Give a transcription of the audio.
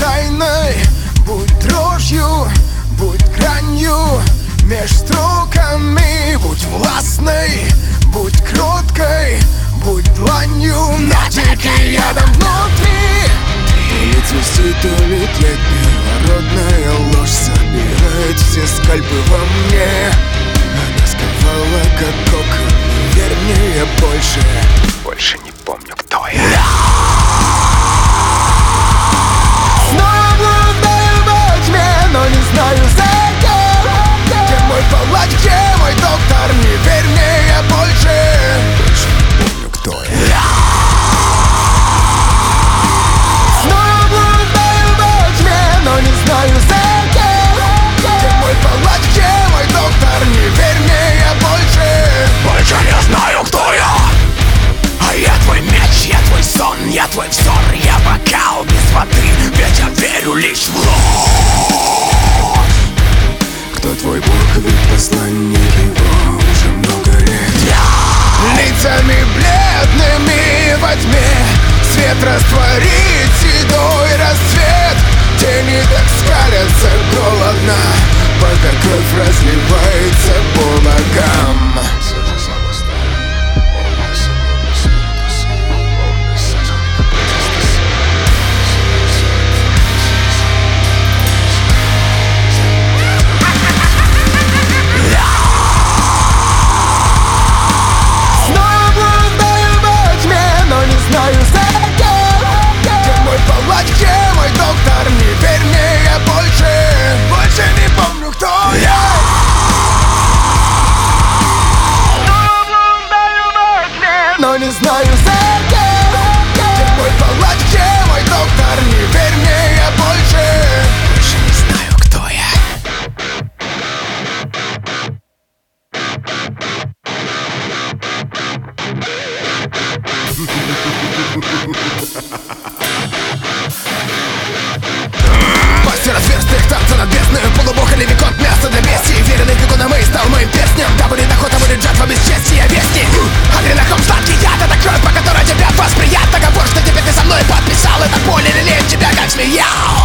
тайной, будь дрожью, будь гранью меж строками, будь властной, будь кроткой, будь дланью, но дикий ядом внутри. То ли цвести, то ли тлеть, первородная ложь собирает все скальпы во мне. Она сковала как кокон, верь мне, я больше не помню, кто я. Снова блуждаю во тьме, но не знаю зачем. Где мой палач, где мой доктор, не верь мне, я больше не помню, кто я. Снова блуждаю во тьме, но не знаю зачем. Где мой палач, где мой доктор, не верь мне, я больше не знаю, кто я. А я твой меч, я твой сон, я твой взор, я бокал без воды, ведь я верю лишь в ложь. Кто твой бог, ведь посланник его уже много лет. Лицами бледными во тьме свет растворит седой расцвет. Тени так скалятся голодно, пока кровь разливается по ногам. Больше не помню, кто я. Но не знаю зачем. Где мой палач, где мой доктор, не верь мне, я больше не знаю, кто я. Мастер отверстых, танца над бездною, полубог или виконт, мясо для бестии. Веренный как он, и стал моим песням. Да будет охота, будет жатва бесчестия, вести. Адреналин сладкий яд, это кровь, по которой тебя восприят. Договор, что теперь ты со мной подписал, это боль или лень тебя как смеял.